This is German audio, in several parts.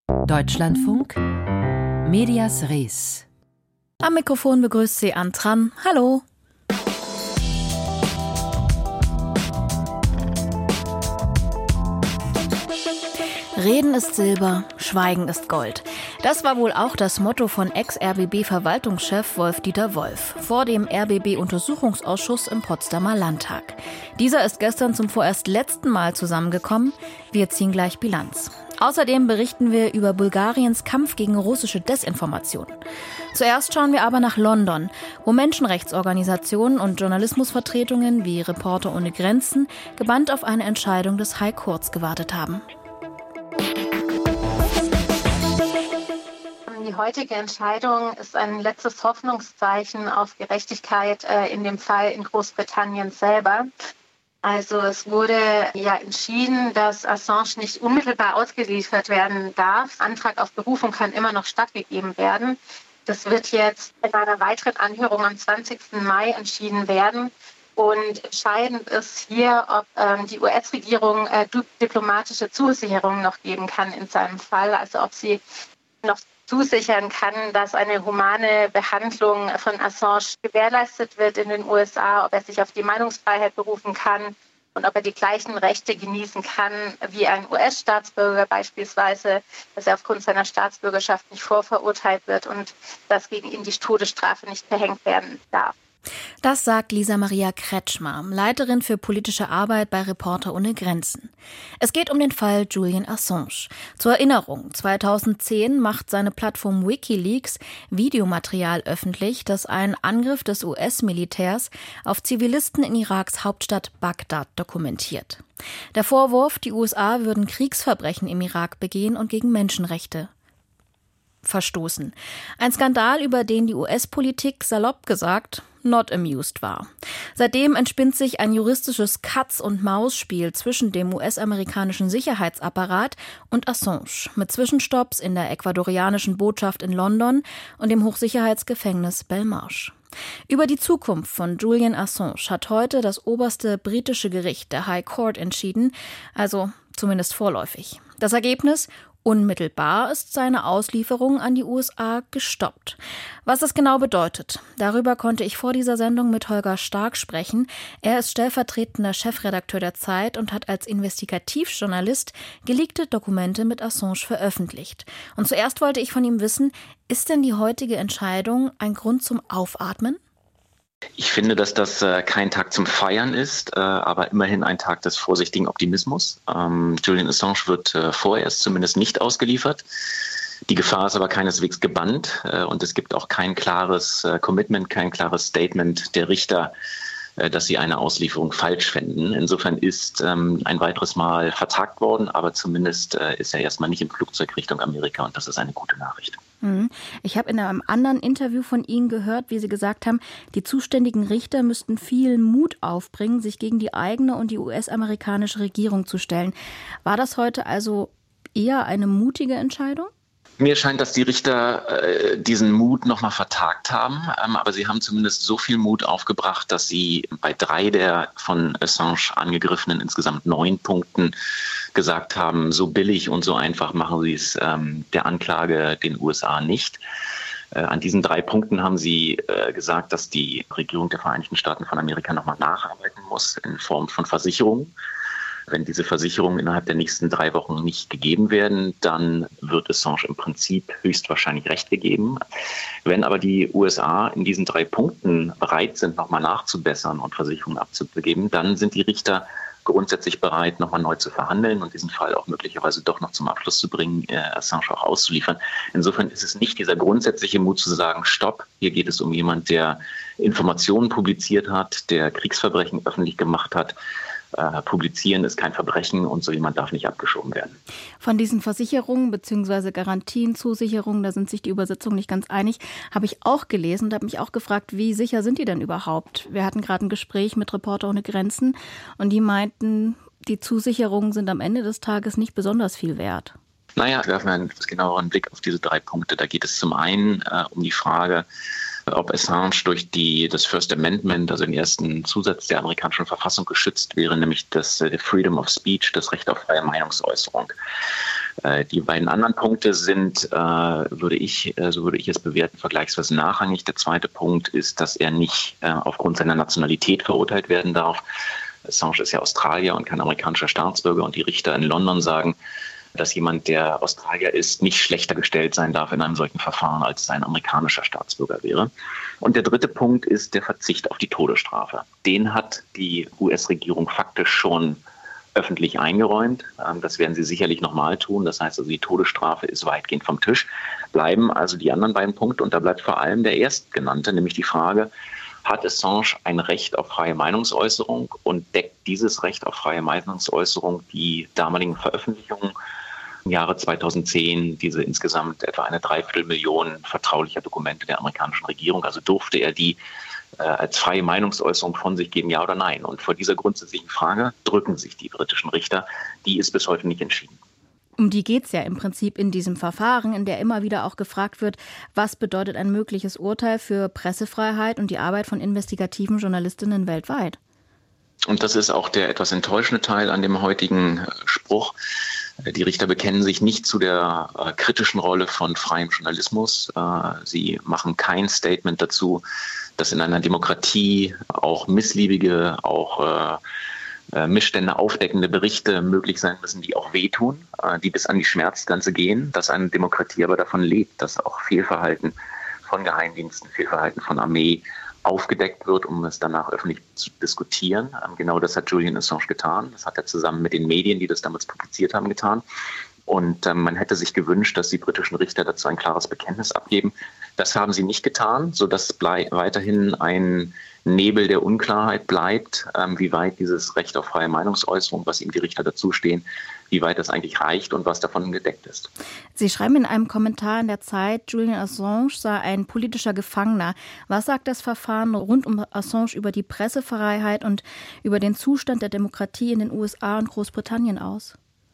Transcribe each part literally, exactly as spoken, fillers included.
Deutschlandfunk, Medias Res. Am Mikrofon begrüßt Sie Ann Tran. Hallo. Reden ist Silber, Schweigen ist Gold. Das war wohl auch das Motto von Ex-R B B-Verwaltungschef Wolf-Dieter Wolf vor dem R B B-Untersuchungsausschuss im Potsdamer Landtag. Dieser ist gestern zum vorerst letzten Mal zusammengekommen. Wir ziehen gleich Bilanz. Außerdem berichten wir über Bulgariens Kampf gegen russische Desinformation. Zuerst schauen wir aber nach London, wo Menschenrechtsorganisationen und Journalismusvertretungen wie Reporter ohne Grenzen gebannt auf eine Entscheidung des High Courts gewartet haben. Die heutige Entscheidung ist ein letztes Hoffnungszeichen auf Gerechtigkeit äh, in dem Fall in Großbritannien selber. Also es wurde ja entschieden, dass Assange nicht unmittelbar ausgeliefert werden darf. Antrag auf Berufung kann immer noch stattgegeben werden. Das wird jetzt in einer weiteren Anhörung am zwanzigsten Mai entschieden werden. Und entscheidend ist hier, ob ähm, die U S-Regierung äh, diplomatische Zusicherungen noch geben kann in seinem Fall. Also ob sie noch zusichern kann, dass eine humane Behandlung von Assange gewährleistet wird in den U S A, ob er sich auf die Meinungsfreiheit berufen kann und ob er die gleichen Rechte genießen kann wie ein U S-Staatsbürger beispielsweise, dass er aufgrund seiner Staatsbürgerschaft nicht vorverurteilt wird und dass gegen ihn die Todesstrafe nicht verhängt werden darf. Das sagt Lisa Maria Kretschmer, Leiterin für politische Arbeit bei Reporter ohne Grenzen. Es geht um den Fall Julian Assange. Zur Erinnerung, zweitausendzehn macht seine Plattform WikiLeaks Videomaterial öffentlich, das einen Angriff des U S-Militärs auf Zivilisten in Iraks Hauptstadt Bagdad dokumentiert. Der Vorwurf, die U S A würden Kriegsverbrechen im Irak begehen und gegen Menschenrechte verstoßen. Ein Skandal, über den die U S-Politik salopp gesagt not amused war. Seitdem entspinnt sich ein juristisches Katz-und-Maus-Spiel zwischen dem U S-amerikanischen Sicherheitsapparat und Assange mit Zwischenstopps in der ecuadorianischen Botschaft in London und dem Hochsicherheitsgefängnis Belmarsh. Über die Zukunft von Julian Assange hat heute das oberste britische Gericht, der High Court, entschieden, also zumindest vorläufig. Das Ergebnis: unmittelbar ist seine Auslieferung an die U S A gestoppt. Was das genau bedeutet, darüber konnte ich vor dieser Sendung mit Holger Stark sprechen. Er ist stellvertretender Chefredakteur der Zeit und hat als Investigativjournalist geleakte Dokumente mit Assange veröffentlicht. Und zuerst wollte ich von ihm wissen, ist denn die heutige Entscheidung ein Grund zum Aufatmen? Ich finde, dass das äh, kein Tag zum Feiern ist, äh, aber immerhin ein Tag des vorsichtigen Optimismus. Ähm, Julian Assange wird äh, vorerst zumindest nicht ausgeliefert. Die Gefahr ist aber keineswegs gebannt äh, und es gibt auch kein klares äh, Commitment, kein klares Statement der Richter, äh, dass sie eine Auslieferung falsch fänden. Insofern ist ähm, ein weiteres Mal vertagt worden, aber zumindest äh, ist er erstmal nicht im Flugzeug Richtung Amerika und das ist eine gute Nachricht. Ich habe in einem anderen Interview von Ihnen gehört, wie Sie gesagt haben, die zuständigen Richter müssten viel Mut aufbringen, sich gegen die eigene und die U S-amerikanische Regierung zu stellen. War das heute also eher eine mutige Entscheidung? Mir scheint, dass die Richter äh, diesen Mut nochmal vertagt haben, ähm, aber sie haben zumindest so viel Mut aufgebracht, dass sie bei drei der von Assange angegriffenen insgesamt neun Punkten gesagt haben, so billig und so einfach machen sie es ähm, der Anklage den U S A nicht. Äh, an diesen drei Punkten haben sie äh, gesagt, dass die Regierung der Vereinigten Staaten von Amerika nochmal nacharbeiten muss in Form von Versicherungen. Wenn diese Versicherungen innerhalb der nächsten drei Wochen nicht gegeben werden, dann wird Assange im Prinzip höchstwahrscheinlich Recht gegeben. Wenn aber die U S A in diesen drei Punkten bereit sind, nochmal nachzubessern und Versicherungen abzugeben, dann sind die Richter grundsätzlich bereit, nochmal neu zu verhandeln und diesen Fall auch möglicherweise doch noch zum Abschluss zu bringen, äh, Assange auch auszuliefern. Insofern ist es nicht dieser grundsätzliche Mut zu sagen, stopp, hier geht es um jemanden, der Informationen publiziert hat, der Kriegsverbrechen öffentlich gemacht hat. Äh, publizieren ist kein Verbrechen und so jemand darf nicht abgeschoben werden. Von diesen Versicherungen bzw. Garantien, Zusicherungen, da sind sich die Übersetzungen nicht ganz einig, habe ich auch gelesen und habe mich auch gefragt, wie sicher sind die denn überhaupt? Wir hatten gerade ein Gespräch mit Reporter ohne Grenzen und die meinten, die Zusicherungen sind am Ende des Tages nicht besonders viel wert. Naja, werfen wir einen genaueren Blick auf diese drei Punkte. Da geht es zum einen äh, um die Frage, ob Assange durch die, das First Amendment, also den ersten Zusatz der amerikanischen Verfassung, geschützt wäre, nämlich das äh, Freedom of Speech, das Recht auf freie Meinungsäußerung. Die beiden anderen Punkte sind, würde ich, so würde ich es bewerten, vergleichsweise nachrangig. Der zweite Punkt ist, dass er nicht aufgrund seiner Nationalität verurteilt werden darf. Assange ist ja Australier und kein amerikanischer Staatsbürger und die Richter in London sagen, dass jemand, der Australier ist, nicht schlechter gestellt sein darf in einem solchen Verfahren, als es ein amerikanischer Staatsbürger wäre. Und der dritte Punkt ist der Verzicht auf die Todesstrafe. Den hat die U S-Regierung faktisch schon öffentlich eingeräumt. Das werden sie sicherlich nochmal tun. Das heißt also, die Todesstrafe ist weitgehend vom Tisch. Bleiben also die anderen beiden Punkte und da bleibt vor allem der erstgenannte, nämlich die Frage, hat Assange ein Recht auf freie Meinungsäußerung und deckt dieses Recht auf freie Meinungsäußerung die damaligen Veröffentlichungen im Jahre zweitausendzehn, diese insgesamt etwa eine Dreiviertelmillion vertraulicher Dokumente der amerikanischen Regierung, also durfte er die äh, als freie Meinungsäußerung von sich geben, ja oder nein? Und vor dieser grundsätzlichen Frage drücken sich die britischen Richter, die ist bis heute nicht entschieden. Um die geht es ja im Prinzip in diesem Verfahren, in der immer wieder auch gefragt wird, was bedeutet ein mögliches Urteil für Pressefreiheit und die Arbeit von investigativen Journalistinnen weltweit? Und das ist auch der etwas enttäuschende Teil an dem heutigen Spruch. Die Richter bekennen sich nicht zu der äh, kritischen Rolle von freiem Journalismus. Äh, sie machen kein Statement dazu, dass in einer Demokratie auch missliebige, auch äh, Missstände aufdeckende Berichte möglich sein müssen, die auch wehtun, äh, die bis an die Schmerzgrenze gehen, dass eine Demokratie aber davon lebt, dass auch Fehlverhalten von Geheimdiensten, Fehlverhalten von Armee aufgedeckt wird, um es danach öffentlich zu diskutieren. Ähm, genau das hat Julian Assange getan. Das hat er zusammen mit den Medien, die das damals publiziert haben, getan. Und ähm, man hätte sich gewünscht, dass die britischen Richter dazu ein klares Bekenntnis abgeben. Das haben sie nicht getan, sodass blei- weiterhin ein Nebel der Unklarheit bleibt, ähm, wie weit dieses Recht auf freie Meinungsäußerung, was ihm die Richter dazustehen, wie weit das eigentlich reicht und was davon gedeckt ist. Sie schreiben in einem Kommentar in der Zeit, Julian Assange sei ein politischer Gefangener. Was sagt das Verfahren rund um Assange über die Pressefreiheit und über den Zustand der Demokratie in den U S A und Großbritannien aus?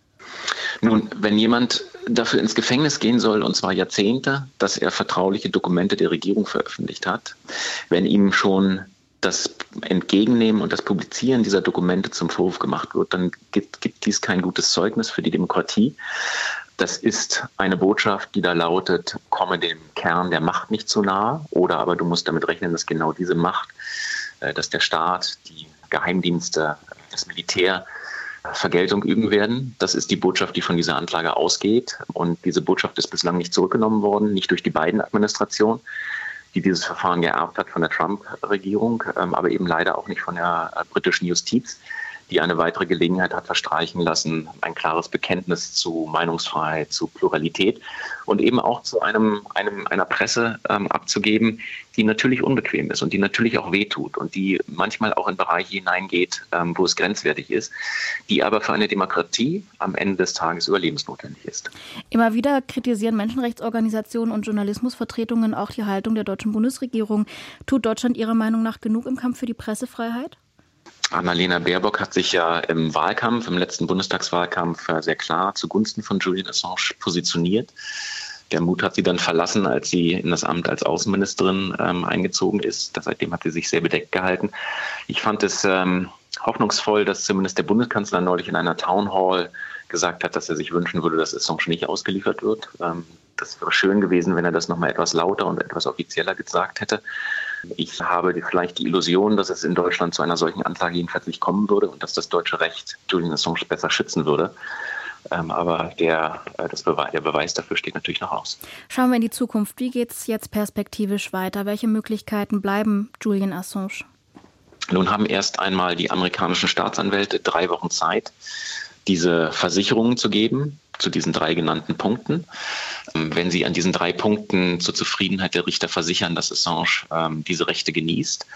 Nun, wenn jemand dafür ins Gefängnis gehen soll, und zwar Jahrzehnte, dass er vertrauliche Dokumente der Regierung veröffentlicht hat, wenn ihm schon das Entgegennehmen und das Publizieren dieser Dokumente zum Vorwurf gemacht wird, dann gibt, gibt dies kein gutes Zeugnis für die Demokratie. Das ist eine Botschaft, die da lautet, komme dem Kern der Macht nicht zu nahe, oder aber du musst damit rechnen, dass genau diese Macht, dass der Staat, die Geheimdienste, das Militär Vergeltung üben werden. Das ist die Botschaft, die von dieser Anklage ausgeht. Und diese Botschaft ist bislang nicht zurückgenommen worden, nicht durch die Biden-Administration, die dieses Verfahren geerbt hat von der Trump-Regierung, aber eben leider auch nicht von der britischen Justiz, die eine weitere Gelegenheit hat verstreichen lassen, ein klares Bekenntnis zu Meinungsfreiheit, zu Pluralität und eben auch zu einem, einem einer Presse ähm, abzugeben, die natürlich unbequem ist und die natürlich auch wehtut und die manchmal auch in Bereiche hineingeht, ähm, wo es grenzwertig ist, die aber für eine Demokratie am Ende des Tages überlebensnotwendig ist. Immer wieder kritisieren Menschenrechtsorganisationen und Journalismusvertretungen auch die Haltung der deutschen Bundesregierung. Tut Deutschland Ihrer Meinung nach genug im Kampf für die Pressefreiheit? Annalena Baerbock hat sich ja im Wahlkampf, im letzten Bundestagswahlkampf sehr klar zugunsten von Julian Assange positioniert. Der Mut hat sie dann verlassen, als sie in das Amt als Außenministerin ähm, eingezogen ist. Seitdem hat sie sich sehr bedeckt gehalten. Ich fand es ähm, hoffnungsvoll, dass zumindest der Bundeskanzler neulich in einer Town Hall gesagt hat, dass er sich wünschen würde, dass Assange nicht ausgeliefert wird. Ähm, das wäre schön gewesen, wenn er das nochmal etwas lauter und etwas offizieller gesagt hätte. Ich habe vielleicht die Illusion, dass es in Deutschland zu einer solchen Anklage jedenfalls nicht kommen würde und dass das deutsche Recht Julian Assange besser schützen würde. Ähm, aber der, äh, das Beweis, der Beweis dafür steht natürlich noch aus. Schauen wir in die Zukunft. Wie geht es jetzt perspektivisch weiter? Welche Möglichkeiten bleiben Julian Assange? Nun haben erst einmal die amerikanischen Staatsanwälte drei Wochen Zeit, diese Versicherungen zu geben zu diesen drei genannten Punkten. Wenn Sie an diesen drei Punkten zur Zufriedenheit der Richter versichern, dass Assange ähm, diese Rechte genießt,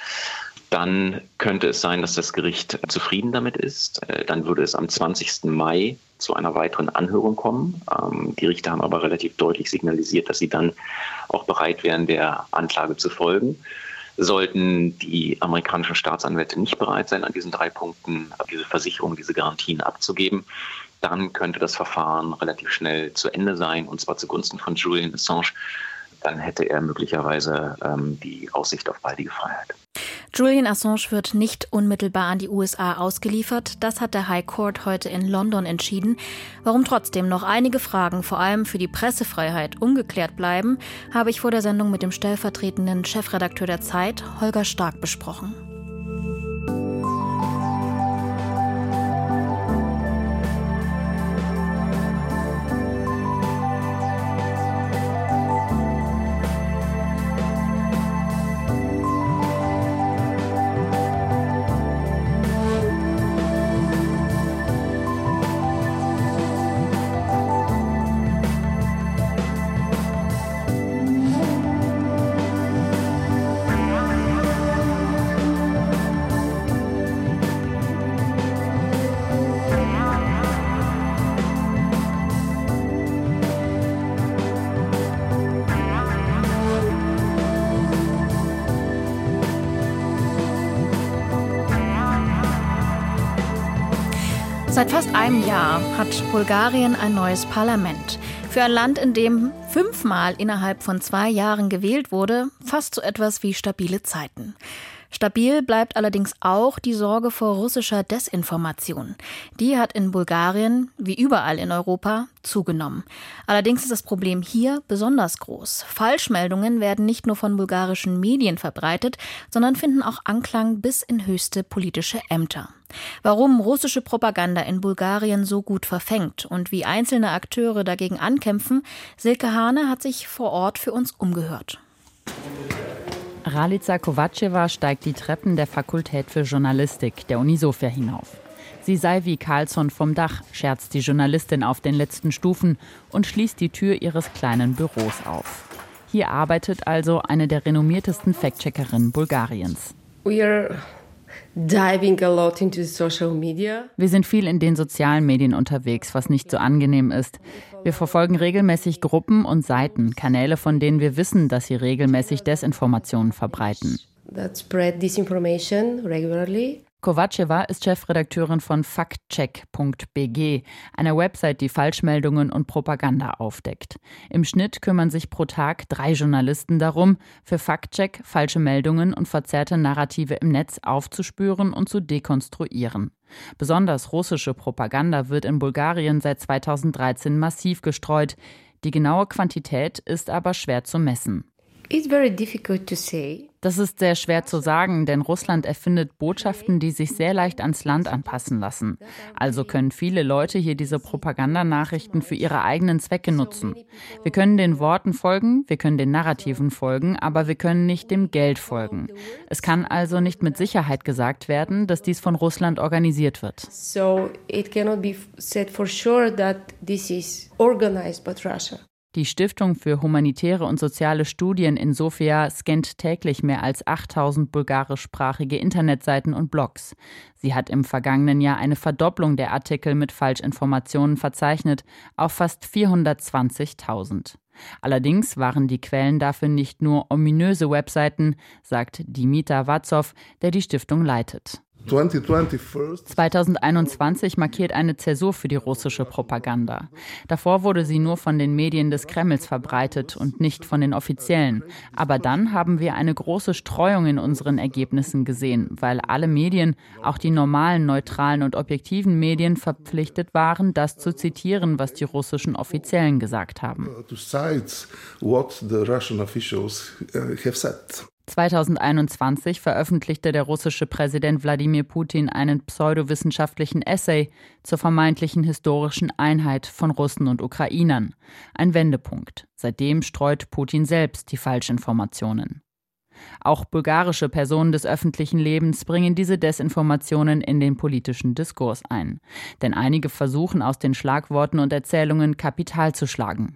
dann könnte es sein, dass das Gericht zufrieden damit ist. Äh, dann würde es am zwanzigsten Mai zu einer weiteren Anhörung kommen. Ähm, die Richter haben aber relativ deutlich signalisiert, dass sie dann auch bereit wären, der Anklage zu folgen. Sollten die amerikanischen Staatsanwälte nicht bereit sein, an diesen drei Punkten diese Versicherung, diese Garantien abzugeben, dann könnte das Verfahren relativ schnell zu Ende sein, und zwar zugunsten von Julian Assange. dann hätte er möglicherweise ähm, die Aussicht auf baldige Freiheit. Julian Assange wird nicht unmittelbar an die U S A ausgeliefert. Das hat der High Court heute in London entschieden. Warum trotzdem noch einige Fragen, vor allem für die Pressefreiheit, ungeklärt bleiben, habe ich vor der Sendung mit dem stellvertretenden Chefredakteur der Zeit, Holger Stark, besprochen. Seit fast einem Jahr hat Bulgarien ein neues Parlament. Für ein Land, in dem fünfmal innerhalb von zwei Jahren gewählt wurde, fast so etwas wie stabile Zeiten. Stabil bleibt allerdings auch die Sorge vor russischer Desinformation. Die hat in Bulgarien, wie überall in Europa, zugenommen. Allerdings ist das Problem hier besonders groß. Falschmeldungen werden nicht nur von bulgarischen Medien verbreitet, sondern finden auch Anklang bis in höchste politische Ämter. Warum russische Propaganda in Bulgarien so gut verfängt und wie einzelne Akteure dagegen ankämpfen, Silke Hane hat sich vor Ort für uns umgehört. Ralica Kovačeva steigt die Treppen der Fakultät für Journalistik der Uni Sofia hinauf. Sie sei wie Carlsson vom Dach, scherzt die Journalistin auf den letzten Stufen und schließt die Tür ihres kleinen Büros auf. Hier arbeitet also eine der renommiertesten Fact-Checkerinnen Bulgariens. We are diving a lot into social media. Wir sind viel in den sozialen Medien unterwegs, was nicht so angenehm ist. Wir verfolgen regelmäßig Gruppen und Seiten, Kanäle, von denen wir wissen, dass sie regelmäßig Desinformationen verbreiten. That spread disinformation regularly. Kovačeva ist Chefredakteurin von Factcheck Punkt b g, einer Website, die Falschmeldungen und Propaganda aufdeckt. Im Schnitt kümmern sich pro Tag drei Journalisten darum, für Factcheck falsche Meldungen und verzerrte Narrative im Netz aufzuspüren und zu dekonstruieren. Besonders russische Propaganda wird in Bulgarien seit zweitausenddreizehn massiv gestreut. Die genaue Quantität ist aber schwer zu messen. It's very difficult to say. Das ist sehr schwer zu sagen, denn Russland erfindet Botschaften, die sich sehr leicht ans Land anpassen lassen. Also können viele Leute hier diese Propagandanachrichten für ihre eigenen Zwecke nutzen. Wir können den Worten folgen, wir können den Narrativen folgen, aber wir können nicht dem Geld folgen. Es kann also nicht mit Sicherheit gesagt werden, dass dies von Russland organisiert wird. So it cannot be said for sure that this is organized by Russia. Die Stiftung für humanitäre und soziale Studien in Sofia scannt täglich mehr als achttausend bulgarischsprachige Internetseiten und Blogs. Sie hat im vergangenen Jahr eine Verdopplung der Artikel mit Falschinformationen verzeichnet auf fast vierhundertzwanzigtausend. Allerdings waren die Quellen dafür nicht nur ominöse Webseiten, sagt Dimitar Vazov, der die Stiftung leitet. zweitausendeinundzwanzig markiert eine Zäsur für die russische Propaganda. Davor wurde sie nur von den Medien des Kremls verbreitet und nicht von den offiziellen. Aber dann haben wir eine große Streuung in unseren Ergebnissen gesehen, weil alle Medien, auch die normalen, neutralen und objektiven Medien, verpflichtet waren, das zu zitieren, was die russischen Offiziellen gesagt haben. zweitausendeinundzwanzig veröffentlichte der russische Präsident Wladimir Putin einen pseudowissenschaftlichen Essay zur vermeintlichen historischen Einheit von Russen und Ukrainern. Ein Wendepunkt. Seitdem streut Putin selbst die Falschinformationen. Auch bulgarische Personen des öffentlichen Lebens bringen diese Desinformationen in den politischen Diskurs ein. Denn einige versuchen aus den Schlagworten und Erzählungen Kapital zu schlagen.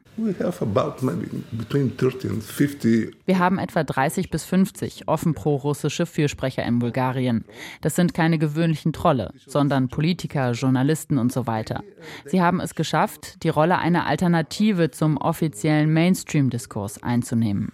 Wir haben etwa dreißig bis fünfzig offen pro-russische Fürsprecher in Bulgarien. Das sind keine gewöhnlichen Trolle, sondern Politiker, Journalisten und so weiter. Sie haben es geschafft, die Rolle einer Alternative zum offiziellen Mainstream-Diskurs einzunehmen.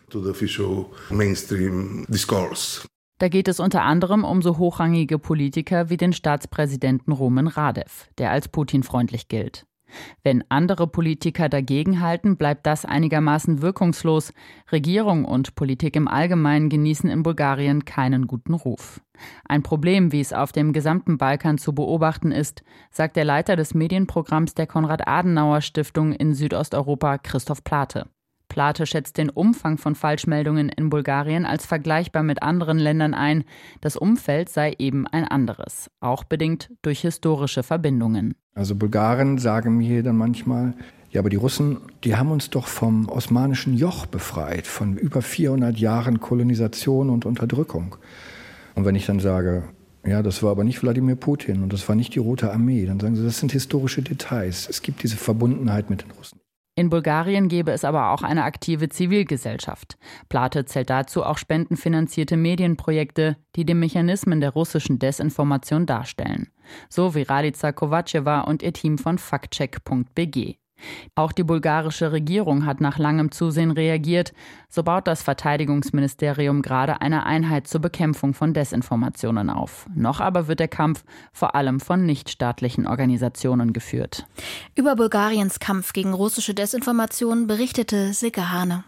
Da geht es unter anderem um so hochrangige Politiker wie den Staatspräsidenten Rumen Radev, der als Putin-freundlich gilt. Wenn andere Politiker dagegenhalten, bleibt das einigermaßen wirkungslos. Regierung und Politik im Allgemeinen genießen in Bulgarien keinen guten Ruf. Ein Problem, wie es auf dem gesamten Balkan zu beobachten ist, sagt der Leiter des Medienprogramms der Konrad-Adenauer-Stiftung in Südosteuropa, Christoph Plate. Plate schätzt den Umfang von Falschmeldungen in Bulgarien als vergleichbar mit anderen Ländern ein. Das Umfeld sei eben ein anderes, auch bedingt durch historische Verbindungen. Also Bulgaren sagen mir dann manchmal, ja, aber die Russen, die haben uns doch vom osmanischen Joch befreit, von über vierhundert Jahren Kolonisation und Unterdrückung. Und wenn ich dann sage, ja, das war aber nicht Wladimir Putin und das war nicht die Rote Armee, dann sagen sie, das sind historische Details. Es gibt diese Verbundenheit mit den Russen. In Bulgarien gäbe es aber auch eine aktive Zivilgesellschaft. Plate zählt dazu auch spendenfinanzierte Medienprojekte, die die Mechanismen der russischen Desinformation darstellen. So wie Radica Kovačeva und ihr Team von Faktcheck Punkt b g. Auch die bulgarische Regierung hat nach langem Zusehen reagiert. So baut das Verteidigungsministerium gerade eine Einheit zur Bekämpfung von Desinformationen auf. Noch aber wird der Kampf vor allem von nichtstaatlichen Organisationen geführt. Über Bulgariens Kampf gegen russische Desinformation berichtete Silke Hane.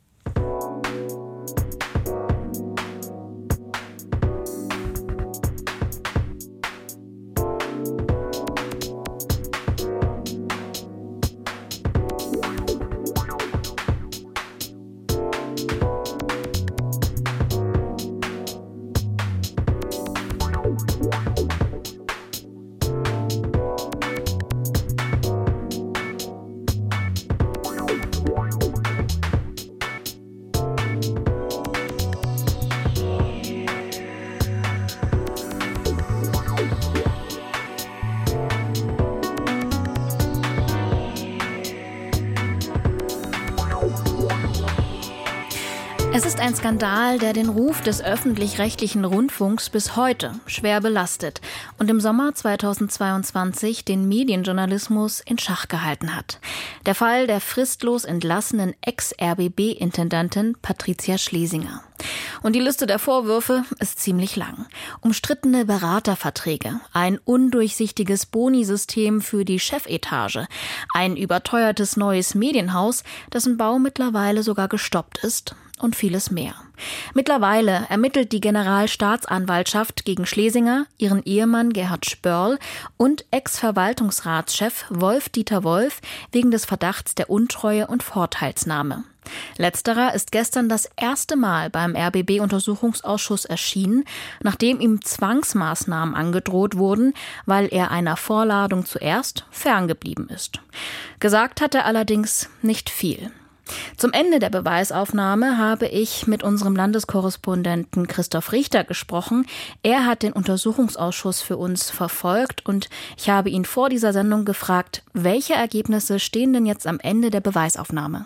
Es ist ein Skandal, der den Ruf des öffentlich-rechtlichen Rundfunks bis heute schwer belastet und im Sommer zweitausendzweiundzwanzig den Medienjournalismus in Schach gehalten hat. Der Fall der fristlos entlassenen Ex-R B B-Intendantin Patricia Schlesinger. Und die Liste der Vorwürfe ist ziemlich lang. Umstrittene Beraterverträge, ein undurchsichtiges Bonisystem für die Chefetage, ein überteuertes neues Medienhaus, dessen Bau mittlerweile sogar gestoppt ist, und vieles mehr. Mittlerweile ermittelt die Generalstaatsanwaltschaft gegen Schlesinger, ihren Ehemann Gerhard Spörl und Ex-Verwaltungsratschef Wolf-Dieter Wolf wegen des Verdachts der Untreue und Vorteilsnahme. Letzterer ist gestern das erste Mal beim R B B-Untersuchungsausschuss erschienen, nachdem ihm Zwangsmaßnahmen angedroht wurden, weil er einer Vorladung zuerst ferngeblieben ist. Gesagt hat er allerdings nicht viel. Zum Ende der Beweisaufnahme habe ich mit unserem Landeskorrespondenten Christoph Richter gesprochen. Er hat den Untersuchungsausschuss für uns verfolgt und ich habe ihn vor dieser Sendung gefragt, welche Ergebnisse stehen denn jetzt am Ende der Beweisaufnahme?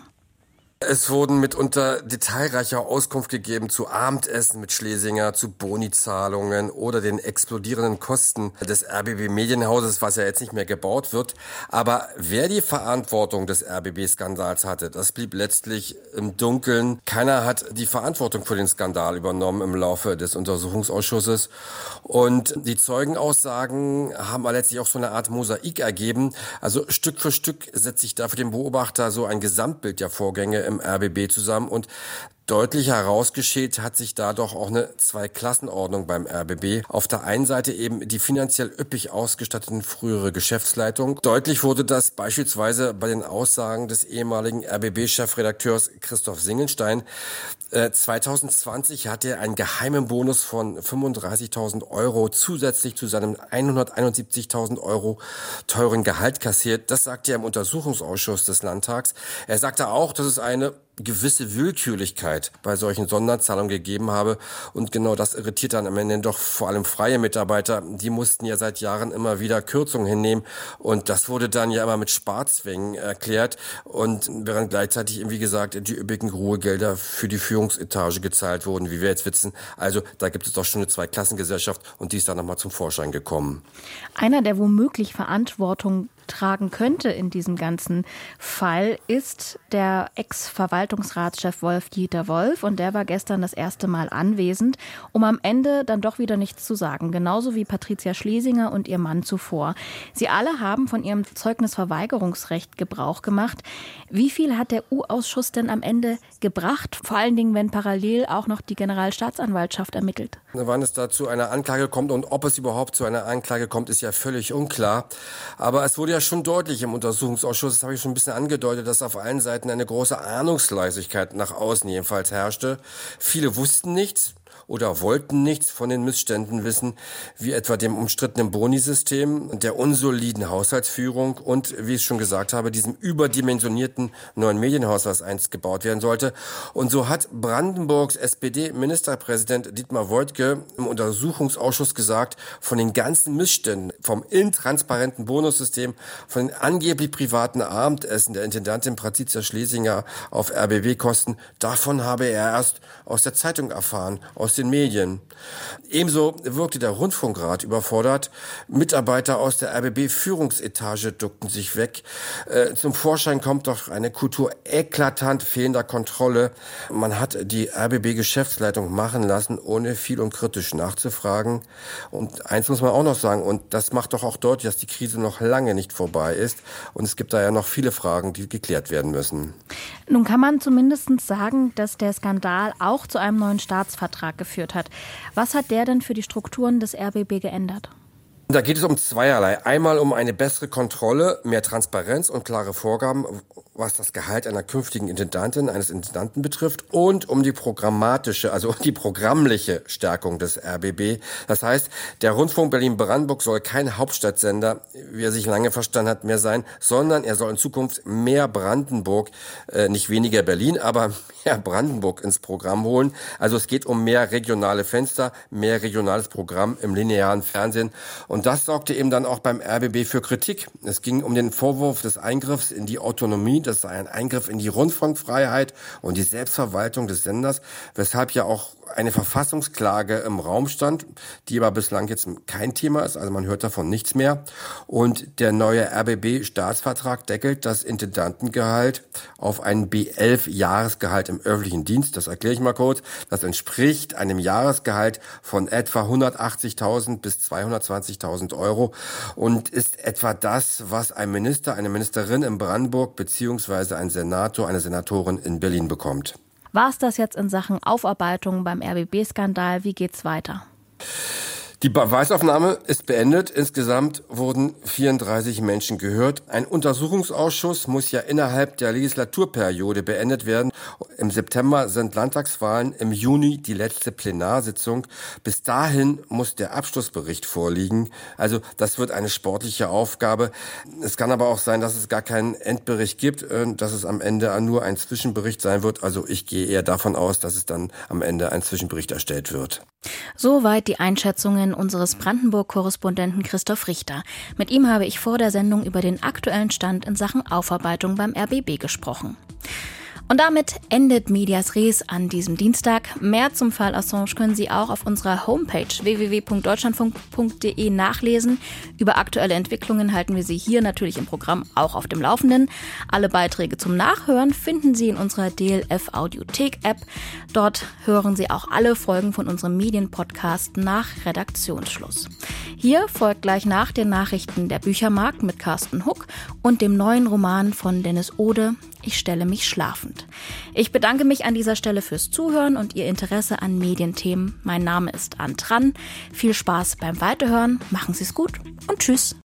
Es wurden mitunter detailreiche Auskunft gegeben zu Abendessen mit Schlesinger, zu Bonizahlungen oder den explodierenden Kosten des R B B-Medienhauses, was ja jetzt nicht mehr gebaut wird. Aber wer die Verantwortung des R B B-Skandals hatte, das blieb letztlich im Dunkeln. Keiner hat die Verantwortung für den Skandal übernommen im Laufe des Untersuchungsausschusses. Und die Zeugenaussagen haben letztlich auch so eine Art Mosaik ergeben. Also Stück für Stück setzt sich da für den Beobachter so ein Gesamtbild der Vorgänge im R B B zusammen und deutlich herausgeschält hat sich da doch auch eine Zweiklassenordnung beim R B B. Auf der einen Seite eben die finanziell üppig ausgestatteten frühere Geschäftsleitung. Deutlich wurde das beispielsweise bei den Aussagen des ehemaligen R B B-Chefredakteurs Christoph Singelstein. Äh, zweitausendzwanzig hatte er einen geheimen Bonus von fünfunddreißigtausend Euro zusätzlich zu seinem hunderteinundsiebzigtausend Euro teuren Gehalt kassiert. Das sagte er im Untersuchungsausschuss des Landtags. Er sagte auch, dass es eine gewisse Willkürlichkeit bei solchen Sonderzahlungen gegeben habe. Und genau das irritiert dann am Ende doch vor allem freie Mitarbeiter. Die mussten ja seit Jahren immer wieder Kürzungen hinnehmen. Und das wurde dann ja immer mit Sparzwängen erklärt. Und während gleichzeitig, wie gesagt, die üppigen Ruhegelder für die Führungsetage gezahlt wurden, wie wir jetzt wissen. Also da gibt es doch schon eine Zweiklassengesellschaft und die ist dann nochmal zum Vorschein gekommen. Einer, der womöglich Verantwortung tragen könnte in diesem ganzen Fall, ist der Ex-Verwaltungsratschef Verwaltungsratschef Wolf-Dieter Wolf und der war gestern das erste Mal anwesend, um am Ende dann doch wieder nichts zu sagen, genauso wie Patricia Schlesinger und ihr Mann zuvor. Sie alle haben von ihrem Zeugnisverweigerungsrecht Gebrauch gemacht. Wie viel hat der U-Ausschuss denn am Ende gebracht, vor allen Dingen, wenn parallel auch noch die Generalstaatsanwaltschaft ermittelt? Wann es da zu einer Anklage kommt und ob es überhaupt zu einer Anklage kommt, ist ja völlig unklar. Aber es wurde ja schon deutlich im Untersuchungsausschuss, das habe ich schon ein bisschen angedeutet, dass auf allen Seiten eine große Ahnungslosigkeit nach außen jedenfalls herrschte. Viele wussten nichts oder wollten nichts von den Missständen wissen, wie etwa dem umstrittenen Boni-System, der unsoliden Haushaltsführung und, wie ich schon gesagt habe, diesem überdimensionierten neuen Medienhaus, was einst gebaut werden sollte. Und so hat Brandenburgs S P D-Ministerpräsident Dietmar Woidke im Untersuchungsausschuss gesagt, von den ganzen Missständen, vom intransparenten Bonussystem, von den angeblich privaten Abendessen der Intendantin Patricia Schlesinger auf R B B-Kosten, davon habe er erst aus der Zeitung erfahren, aus den Medien. Ebenso wirkte der Rundfunkrat überfordert. Mitarbeiter aus der R B B-Führungsetage duckten sich weg. Äh, zum Vorschein kommt doch eine Kultur eklatant fehlender Kontrolle. Man hat die R B B-Geschäftsleitung machen lassen, ohne viel und kritisch nachzufragen. Und eins muss man auch noch sagen, und das macht doch auch deutlich, dass die Krise noch lange nicht vorbei ist. Und es gibt da ja noch viele Fragen, die geklärt werden müssen. Nun kann man zumindest sagen, dass der Skandal auch zu einem neuen Staatsvertrag geführt hat. Was hat der denn für die Strukturen des R B B geändert? Da geht es um zweierlei. Einmal um eine bessere Kontrolle, mehr Transparenz und klare Vorgaben, was das Gehalt einer künftigen Intendantin, eines Intendanten betrifft, und um die programmatische, also die programmliche Stärkung des R B B. Das heißt, der Rundfunk Berlin-Brandenburg soll kein Hauptstadtsender, wie er sich lange verstanden hat, mehr sein, sondern er soll in Zukunft mehr Brandenburg, äh, nicht weniger Berlin, aber mehr Brandenburg ins Programm holen. Also es geht um mehr regionale Fenster, mehr regionales Programm im linearen Fernsehen. Und das sorgte eben dann auch beim R B B für Kritik. Es ging um den Vorwurf des Eingriffs in die Autonomie, das sei ein Eingriff in die Rundfunkfreiheit und die Selbstverwaltung des Senders, weshalb ja auch eine Verfassungsklage im Raum stand, die aber bislang jetzt kein Thema ist, also man hört davon nichts mehr. Und der neue R B B-Staatsvertrag deckelt das Intendantengehalt auf ein B elf Jahresgehalt im öffentlichen Dienst. Das erkläre ich mal kurz. Das entspricht einem Jahresgehalt von etwa hundertachtzigtausend bis zweihundertzwanzigtausend Euro und ist etwa das, was ein Minister, eine Ministerin in Brandenburg beziehungsweise ein Senator, eine Senatorin in Berlin bekommt. War es das jetzt in Sachen Aufarbeitung beim R B B-Skandal? Wie geht's weiter? Die Beweisaufnahme ist beendet. Insgesamt wurden vierunddreißig Menschen gehört. Ein Untersuchungsausschuss muss ja innerhalb der Legislaturperiode beendet werden. Im September sind Landtagswahlen, im Juni die letzte Plenarsitzung. Bis dahin muss der Abschlussbericht vorliegen. Also das wird eine sportliche Aufgabe. Es kann aber auch sein, dass es gar keinen Endbericht gibt, dass es am Ende nur ein Zwischenbericht sein wird. Also ich gehe eher davon aus, dass es dann am Ende ein Zwischenbericht erstellt wird. Soweit die Einschätzungen unseres Brandenburg-Korrespondenten Christoph Richter. Mit ihm habe ich vor der Sendung über den aktuellen Stand in Sachen Aufarbeitung beim R B B gesprochen. Und damit endet Medias Res an diesem Dienstag. Mehr zum Fall Assange können Sie auch auf unserer Homepage w w w punkt deutschlandfunk punkt d e nachlesen. Über aktuelle Entwicklungen halten wir Sie hier natürlich im Programm auch auf dem Laufenden. Alle Beiträge zum Nachhören finden Sie in unserer D L F Audiothek-App. Dort hören Sie auch alle Folgen von unserem Medienpodcast nach Redaktionsschluss. Hier folgt gleich nach den Nachrichten der Büchermarkt mit Carsten Huck und dem neuen Roman von Dennis Ode, Ich stelle mich schlafend. Ich bedanke mich an dieser Stelle fürs Zuhören und Ihr Interesse an Medienthemen. Mein Name ist Ann Tran. Viel Spaß beim Weiterhören, machen Sie es gut und tschüss.